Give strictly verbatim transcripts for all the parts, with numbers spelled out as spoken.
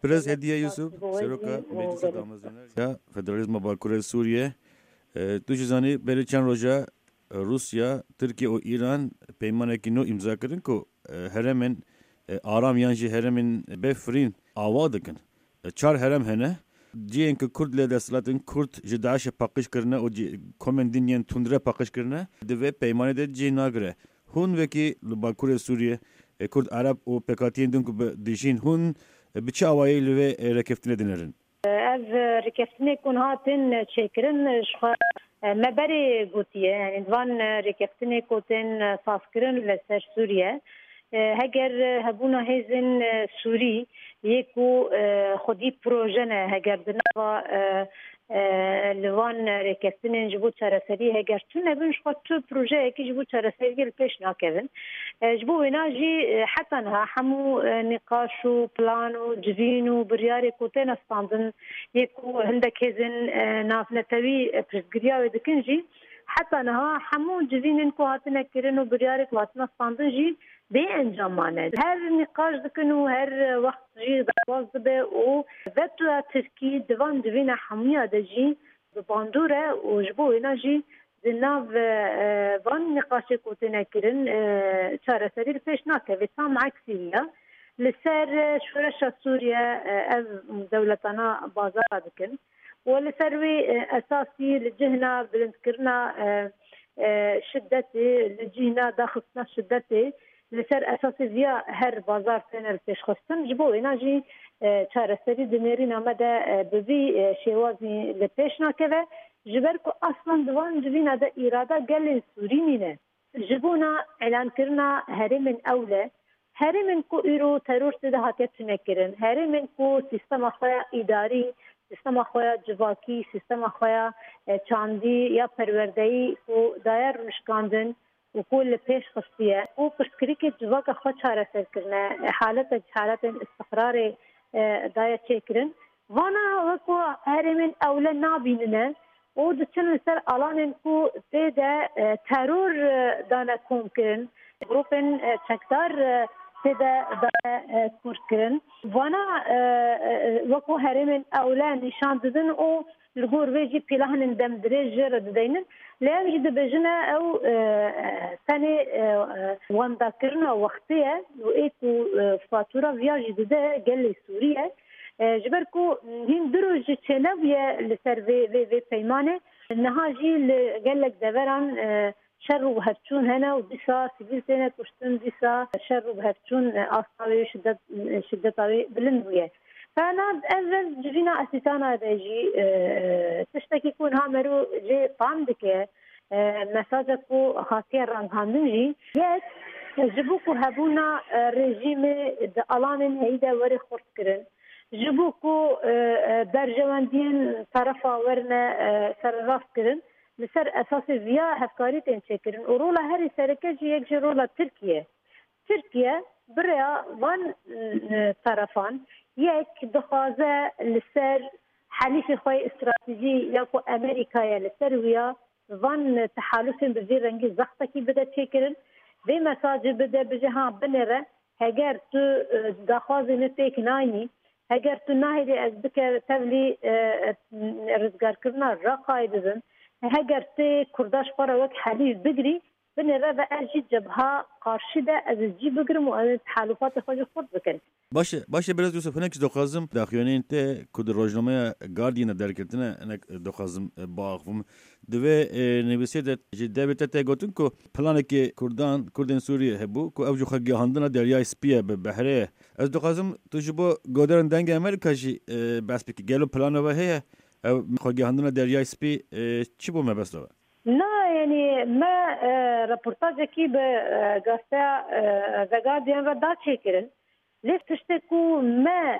Prez Hediye Yusuf Seroka Meclisa Damezdaner ya Federalizma Bakurê Sûriye tu jî zanî berê çend roja Rusya, Tirkiye û İran peymanekî nû imza kirin ku heremên aram yan jî heremên bêfirîn ava dikin. Çar herem hene ciyên ku Kurd lê desthilatên Kurd ji Daişê paqij kirine û komên din yên tundre paqij kirine di vê peymanê de cî nagire. Hûn wekî li Bakurê Sûriye Kurd Arab û pêkatiyên din ku dijîn hûn bi çi awayî li vê rêkeftinê dinirin? Ev rêkeftinê ku hatin çêkirin ji xwe me berê gotiye yani van rêkeftinê ku tên sazkirin li ser Sûriye heger hebûna hêzên Sûrî yê ku xwedî proje ne heger di nava li van rêkeftinên ji bo çareserî heger tune nebin ji xwe tu projeyekî ji bo çareseriyê li pêş nakevin. Ji bo wêna jî heta niha hemû nîqaş û plan û civîn û biryarê ku têne standin yê ku hindek hêzên navnetewî pirsgiriya wê dikin jî heta niha hemû civînên ku hatine kirin û biryarê ku hatine standin jî bê encam mane. Her nîqaş dikin û her wext jî dewaz dibe û vetoya Tirkî di van civîna hemûya de jî bi bandor e û ji bo wêna jî di nav van nîqaşê ku têne kirin çareserî li pêş nakeve. Tam eksî ya li ser şoreşa Sûriye ev dewletana bazara dikin û li ser wê esasî li cihna bilindkirina şiddetê li cihna daxistina şiddetê li ser esasî viya her bazar têne li pêşxistin ji bo wêna jî çareserî di nêrîna me de bi vî şêwazî li pêş nakeve ji ber ku aslan di van civîna de îrada gelên Sûrî mîne. Ji bona elankirina herêmên ewle herêmên ku îro teror tê de hatiye tunekirin herêmên ku sîstema xwe ya îdarî sîstema xwe ya civakî sîstema xwe ya çandî ya perwerdeyî ku daye rûnişkandin û ku li pêş xistiye û pirsgirêkê civaka xwe çareserkirine haleta haletên istiqrarê daye çêkirin vana wek ku herêmên ewle nabînine û diçin li ser alanên ku tê de teror dane kom kirin grûpên çekdar tê de dane kûr kirin vana wek ku herêmên ewle nîşan didin û li gor vê jî pîlahanên demdirêj jê re dideynin lê ev jî dibêjine ew tenê wendakirina wextî ye û ê ku fatûra viya jî dide gelê Sûriye ji ber ku hîn du roj jî çênebiye li ser vê vê vê peymanê niha jî li gelek deveran şer û hevçûn hene û dîsa sivîl têne kuştin dîsa şer û hevçûn asta wê şiddet şiddeta wê bilind bûye. Fena ev civîna esîtana de jî tiştekî ku niha merû jê tam dike mesaja ku hatiye ranghandin jî yek ji bo ku hebûna rejîmê di alanên heyî de werê xurt kirin ji bo ku berjewendiyên tarafa werine serrast kirin li ser esasê viya hevkarî tên çêkirin û rola herî sereke jî yek ji rola Tirkiye. Tirkiye birêya van tarafan yek dixwaze li ser helîfê xwe stratejî ya ku Amerîkaya li ser wiya van tehalûfên bi vê rengî zextekî bide çêkirin vê mesajê bide bije ha binêre heger tu daxwazê me pêk nayînî heger tu nahêlî ez bike tevlî rizgarkirina Raqayê bibim heger tê Kurda ji xwe re wek helîf bigirî binêre ve ez jî cebha qarşî de ez cî bigirim û ez tehalûfatê xwe jî xurt bikin. Baş baş biraz Yusuf hinek dixwazim daxuyanên te ku di rojnameya Guardian'a derketine hinek dixwazim baxivim divê nivîsê de ji devê te tê gotin ku planekê Kurdan Kurdên Sûriye hebû ku ew ji xwe gihandina deryayê Spî ye bi behrê ye ez dixwazim tu ji bo goderên dengê Amerîka jî behs bikî gelo plana we heye ew xwe gihandina deryayê Spî çi bû mebest we? Na yani me reportajekî bi gazeteya The Guardian ve da çêkirin lê tiştê ku me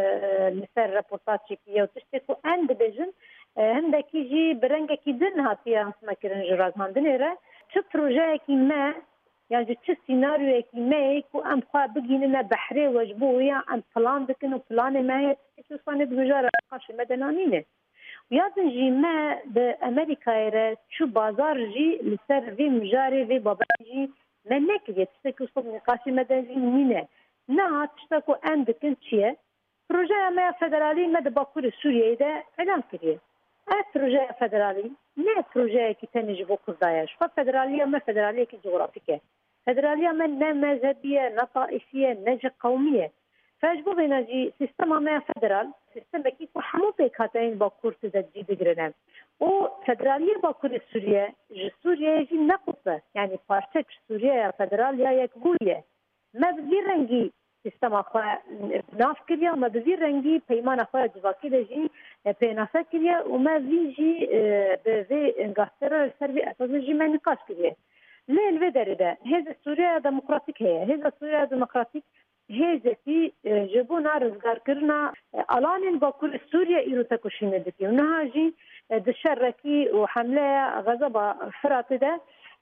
li ser reportaj çêkiye û tiştê ku em dibêjin hindekî jî bi rengekî din hatiye hesmekirin ji razhandinê re çi projeyekî me yan ji çi sînaryoyekî me ku em xwe bigînine behrê we ji bo wê em plan dikin û planê me heye tiştê ku nedibêjara qaşê me de nanîne. Yazın jî me bi Amerîkayê re çû bazar jî li ser vê mijarê vê babetê jî me nekiriye tiştekî sob nîqaşê me de jî nîne. Na tişta ku em dikin çi ye? پروژه ما فدرالی ما د باکور سوریه ده اعلام کړی. ا پروژه فدرالی نه پروژه کی تنج بو کردایش خو فدرالی ما فدرالی کی جغرافیکه فدرالی ما نه مذهبیه نه طائفیه نه قومیه فاجبو بيناجي سيستم ما فدرال سيستم بكي حمو بكاتين باكور تدجي بجرنا و فدرالية باكور سوريا سوريا يجي نقطة يعني بارتك سوريا فدرالية يكبولية ما بدي رنجي سيستم أخوة ناف كريا ما بدي رنجي بيمان أخوة جواكي دجي بينافا كريا وما بيجي بذي انقاستر السربي أساسا جي ما نقاش كريا ليه الفدر ده هذا سوريا ديمقراطيك هي هذا سوريا ديمقراطيك هزتی جبونا رزگار کرنا الان باکور سوریا ایرو تکوشینه دکی و نهاجی دشرکی و حمله غضب فرات ده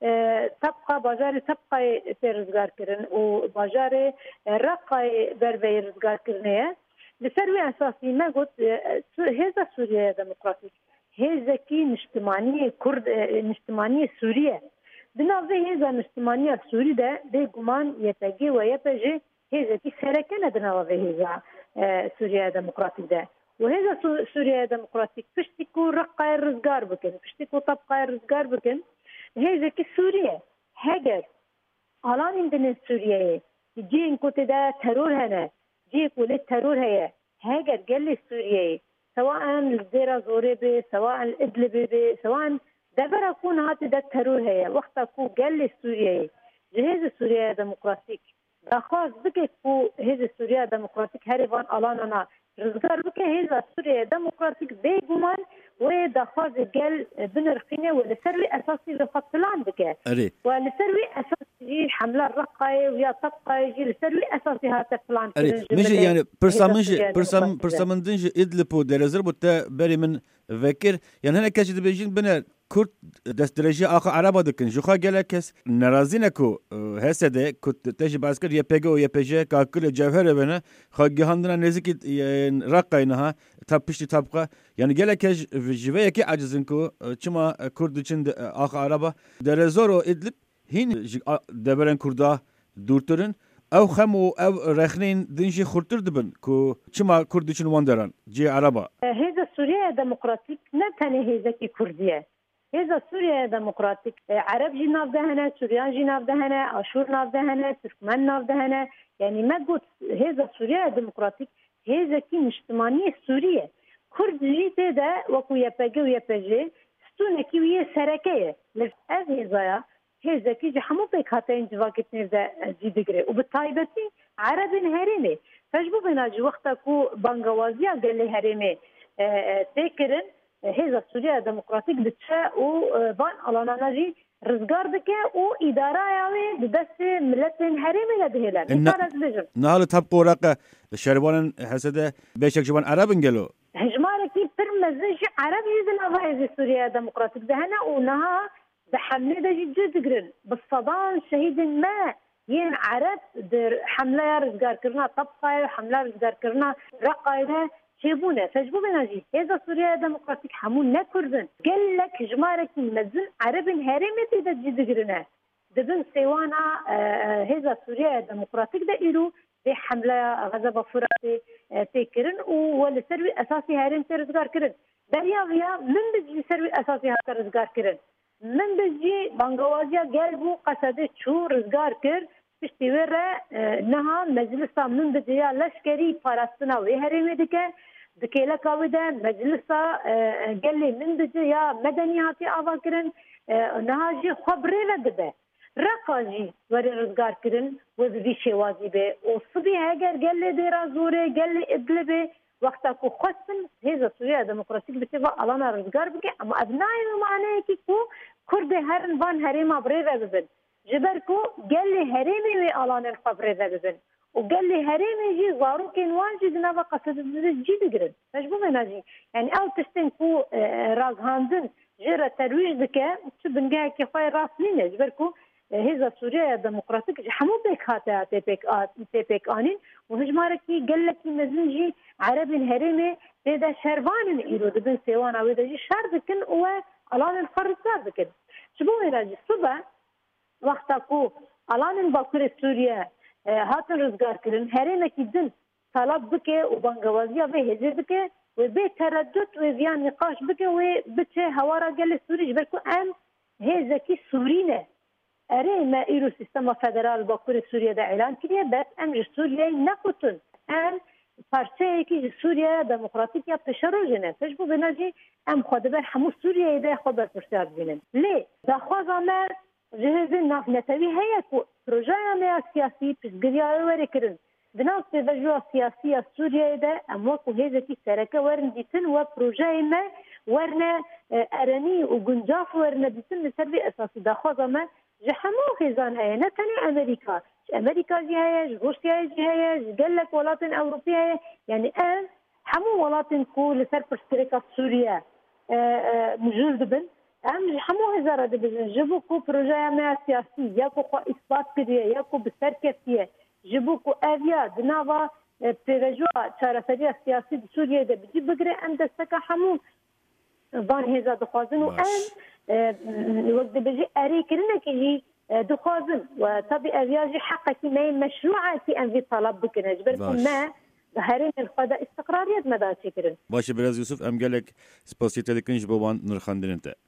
تبقى بازار تبقى رزگار کرن و بازار رقای بربی رزگار کرنه لسروی اساسی ما قلت هذا سوريا ديمقراطيك هذا كي نجتماعية كرد نجتماعية سوريا بنظر هذا نجتماعية سوريا ده بجمان يتجي ويتجي هذا كي سركنا بنظر هذا سوريا ديمقراطيك ده وهذا سوريا ديمقراطيك فشتكو رقاي الرزقار بكن فشتكو طبقاي الرزقار بكن هذا كي سوريا هاجر الان عندنا سوريا جين كنت ده ترور هنا جي كل الترور هي هاجر قال سوريا سواء الزيرة زوربي سواء الإدلبي سواء دبر أكون هاتي ده الترور هي وقت أكون قال سوريا جهاز سوريا ديمقراطيك دخواز بكي كو هذا سوريا ديمقراطيك هربان الاننا رزقار بكي هذا سوريا ديمقراطيك بيجمان ودخواز قال بنرخينه ولسروي اساسي لخطلان بكي ولسروي اساسي حمله الرقاي ويا تبقى يجي لسروي اساسي هذا فلان مش يعني برسامنج برسام برسامندنج ادلبو درزر بوتا بري من فكر يعني هنا كاش بيجين بنا كرد دست درجة آخر عربة دكن جوخا جالكس نرازينكو هسده كنت تجي باسكر يبيجو يبيجه كاكل جوهر بنا خاجي هندنا نزكي رقينها تبشتي تبقى يعني جالكش جوية كي عجزنكو كما كرد چند آخر عربة درزورو إدلب هين دبرن كردا دورترن او خمو او رخنين دنجي خورتر دبن كو كما كرد چن واندران جي عربة هذا سوريا ديمقراطيك نتاني هذا كي كردية هذا سوريا ديمقراطيك عرب جي ناف دهنا سوريان جي ناف دهنا اشور ناف دهنا تركمان ناف دهنا يعني ما قلت هذا سوريا ديمقراطيك هذا كي مجتمعية سوريا كرد جي تدا وكو يباجي ويباجي ستونا كي ويا سركية لف هذا هذا كي جحمو بيك هاتين جواكت نفدا جي دقري وبالطايبتي عرب هرمي فجبو بناجي وقتا كو بانغوازيا قال لي هرمي تيكرن هذا سوريا ديمقراطيك بتشاء وبان الانا نجي رزقار بكي وإدارة يعني بدس ملتين هرمي لدهلا إن نهال تبقوا رقة الشربان حسده بيشك جوان عرب انجلو هجماركي برمزج عرب يزن هذا سوريا ديمقراطيك دهنا ونها بحملة ده جد جدرن بالصدام شهيد ما ين عرب در حملة رزقار كرنا طبقة حملة رزقار كرنا رقاينا شيبونا فجبو بناجي هذا سوريا ديمقراطيك حمون نكردن قال لك جمارك مزن عرب هرمت ده جد جدرنا دبن سيوانا آه هذا سوريا ديمقراطيك ده إيرو في حملة غزة فراتي آه تكرن والسروي أساسي هرم رزقار كرن دريا غيا من بيجي سروي أساسي هذا رزقار كرن من بيجي بانغوازيا قلبو قصده شو رزقار كر تشتويره نها مجلسا من بيجي لشكري باراستنا وهرمي دكه دكيلا كاوده مجلسا قال لي من بيجي يا مدنياتي افاكرن نها جي خبري لدبه رقاجي وري رزقار كرن وذي شوازي به وصبي هاجر قال لي ديرا زوري قال لي ادلبه وقتا كو خصن هذا سوريا ديمقراطيك بتبقى الانا رزقار بكي اما ابنائي معناه كي كو كرد هرن بان هريما بريفا ببن جبركو قال لي هريمي وي الانا الخبريفا ببن وقال لي هريمي جي زارو كين وانجي دنابا قصد جي دقرن مجبو مناجي يعني او تشتن كو راز هاندن جرى ترويج بكا تبنقاها كي خواي راس لينا جبركو هذا سوريا ديمقراطيك حمو بيك هاتا تيبيك آت تيبيك آنين وهجماركي قال لك مزنجي عرب هرمي بدا شربان إيرو دبن سيوانا ودا جي شار بكن و الان الفرصار بكن شبو راجي الصبح وقتا كو الان باكور سوريا هاتن رزقار كرن هرمي كي دن طلب بکه و بانگوازی و هزی بکه و به تردد و ویان نقاش بکه و بچه هوارا گل سوری جبر که ام هزکی سوری نه اره ما ایرو سیستم فدرال باکور سوریه ده اعلان کریه بس ام جه سوریه نکتن ام پارچه یکی سوریه دموکراتیک یا پشروجه نه پش بو بناجی ام خود بر همو سوریه ده خود بر پرسیار بینن لی دخواز آمر جهاز ناف نتوی هیا که پروژه آمه سیاسی پشگری آوری کرن بناس به وجه سیاسی سوریه ده اما که هزکی سرکه ورن دیتن و پروژه ما ورن ارانی و گنجاف ورن دیتن مثل بی اساسی دخواز آمر جه همو خیزان هیا نه تنی امریکا امریکا جی هیا روسیا جی هیا جلک ولاتن اوروپی هیا یعنی ام همو ولاتن کو لسر پرستریکا سوریه مجرد بن ام همو هزاره دبن جبو کو پروژه ما سیاسی یا کو اثبات کریه یا کو بسر کفتیه جبو کو اویا دناوا پیوجوا چارەسەری سیاسی سوریه ده بجی بگره ام دستکا همو بان هزا دخوازن و ام وقت بجي أري كلنا كي دخازن وطبي أبياجي حقك ما مشروعة في أن في طلب بكنا جبركم ما هرين القضاء استقرارية مدى شكرا باشه براز يوسف أم قالك سباسيتة لكنش بوان نرخاندن انت